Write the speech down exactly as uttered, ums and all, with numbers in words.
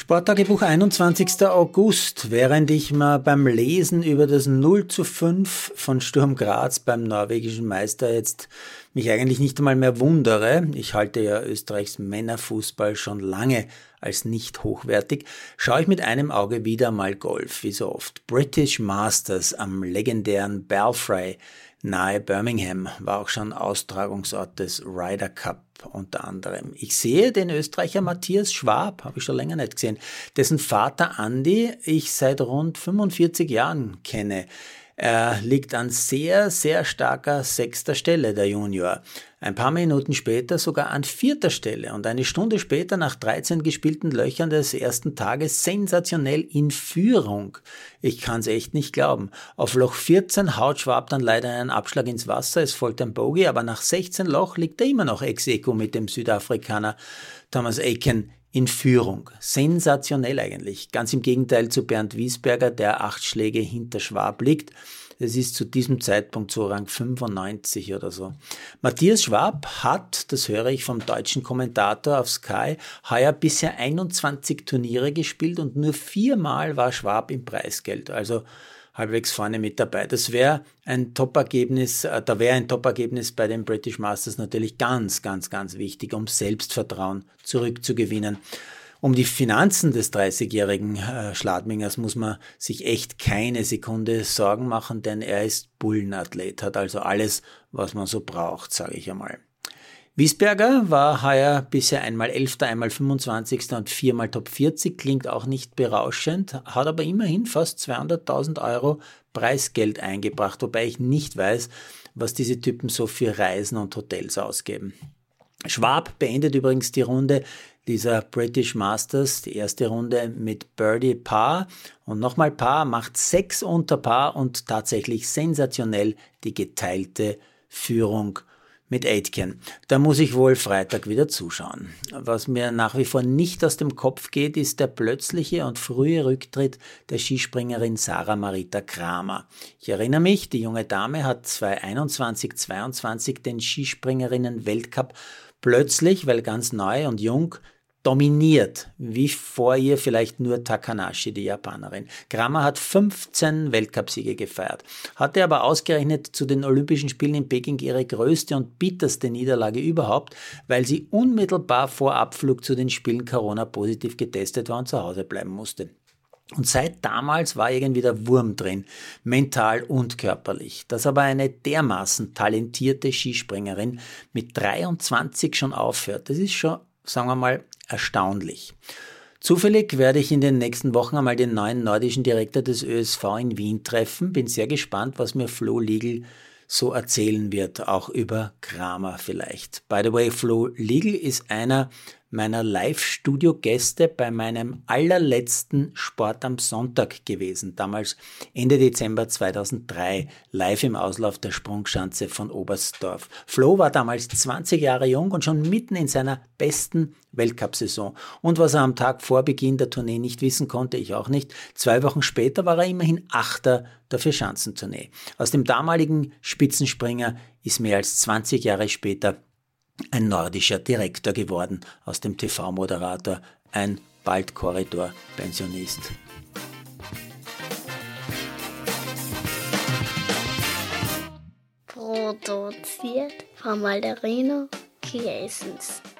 Sporttagebuch einundzwanzigster August. Während ich mir beim Lesen über das null zu fünf von Sturm Graz beim norwegischen Meister jetzt mich eigentlich nicht einmal mehr wundere, ich halte ja Österreichs Männerfußball schon lange als nicht hochwertig, schaue ich mit einem Auge wieder mal Golf, wie so oft. British Masters am legendären Belfry nahe Birmingham war auch schon Austragungsort des Ryder Cup unter anderem. Ich sehe den Österreicher Matthias Schwab, habe ich schon länger nicht gesehen, dessen Vater Andi ich seit rund fünfundvierzig Jahren kenne. Er liegt an sehr, sehr starker sechster Stelle, der Junior. Ein paar Minuten später sogar an vierter Stelle und eine Stunde später nach dreizehn gespielten Löchern des ersten Tages sensationell in Führung. Ich kann's echt nicht glauben. Auf Loch vierzehn haut Schwab dann leider einen Abschlag ins Wasser, es folgt ein Bogey, aber nach sechzehn Loch liegt er immer noch ex aequo mit dem Südafrikaner Thomas Aiken in Führung. Sensationell eigentlich. Ganz im Gegenteil zu Bernd Wiesberger, der acht Schläge hinter Schwab liegt. Es ist zu diesem Zeitpunkt so Rang fünfundneunzig oder so. Matthias Schwab hat, das höre ich vom deutschen Kommentator auf Sky, heuer bisher einundzwanzig Turniere gespielt und nur viermal war Schwab im Preisgeld. Also halbwegs vorne mit dabei. Das wäre ein Top-Ergebnis, da wäre ein Top-Ergebnis bei den British Masters natürlich ganz, ganz, ganz wichtig, um Selbstvertrauen zurückzugewinnen. Um die Finanzen des dreißigjährigen äh, Schladmingers muss man sich echt keine Sekunde Sorgen machen, denn er ist Bullenathlet, hat also alles, was man so braucht, sage ich einmal. Wiesberger war heuer bisher einmal Elfter, einmal fünfundzwanzigster und viermal Top vierzig, klingt auch nicht berauschend, hat aber immerhin fast zweihunderttausend Euro Preisgeld eingebracht, wobei ich nicht weiß, was diese Typen so für Reisen und Hotels ausgeben. Schwab beendet übrigens die Runde dieser British Masters, die erste Runde mit Birdie Par und nochmal Par, macht sechs unter Par und tatsächlich sensationell die geteilte Führung mit Aitken. Da muss ich wohl Freitag wieder zuschauen. Was mir nach wie vor nicht aus dem Kopf geht, ist der plötzliche und frühe Rücktritt der Skispringerin Sarah Marita Kramer. Ich erinnere mich, die junge Dame hat zweitausendeinundzwanzig zweiundzwanzig den Skispringerinnen-Weltcup plötzlich, weil ganz neu und jung, dominiert, wie vor ihr vielleicht nur Takanashi, die Japanerin. Kramer hat fünfzehn Weltcupsiege gefeiert, hatte aber ausgerechnet zu den Olympischen Spielen in Peking ihre größte und bitterste Niederlage überhaupt, weil sie unmittelbar vor Abflug zu den Spielen Corona-positiv getestet war und zu Hause bleiben musste. Und seit damals war irgendwie der Wurm drin, mental und körperlich. Dass aber eine dermaßen talentierte Skispringerin mit dreiundzwanzig schon aufhört, das ist schon, sagen wir mal, erstaunlich. Zufällig werde ich in den nächsten Wochen einmal den neuen nordischen Direktor des Ö S V in Wien treffen. Bin sehr gespannt, was mir Flo Liegl so erzählen wird, auch über Kramer vielleicht. By the way, Flo Liegl ist einer meiner Live-Studio-Gäste bei meinem allerletzten Sport am Sonntag gewesen, damals Ende Dezember zweitausenddrei, live im Auslauf der Sprungschanze von Oberstdorf. Flo war damals zwanzig Jahre jung und schon mitten in seiner besten Weltcup-Saison. Und was er am Tag vor Beginn der Tournee nicht wissen konnte, ich auch nicht, zwei Wochen später war er immerhin Achter der Vierschanzentournee. Aus dem damaligen Spitzenspringer ist mehr als zwanzig Jahre später ein nordischer Direktor geworden, aus dem T V-Moderator ein bald Korridor-Pensionist. Produziert von Malderino Chiesens.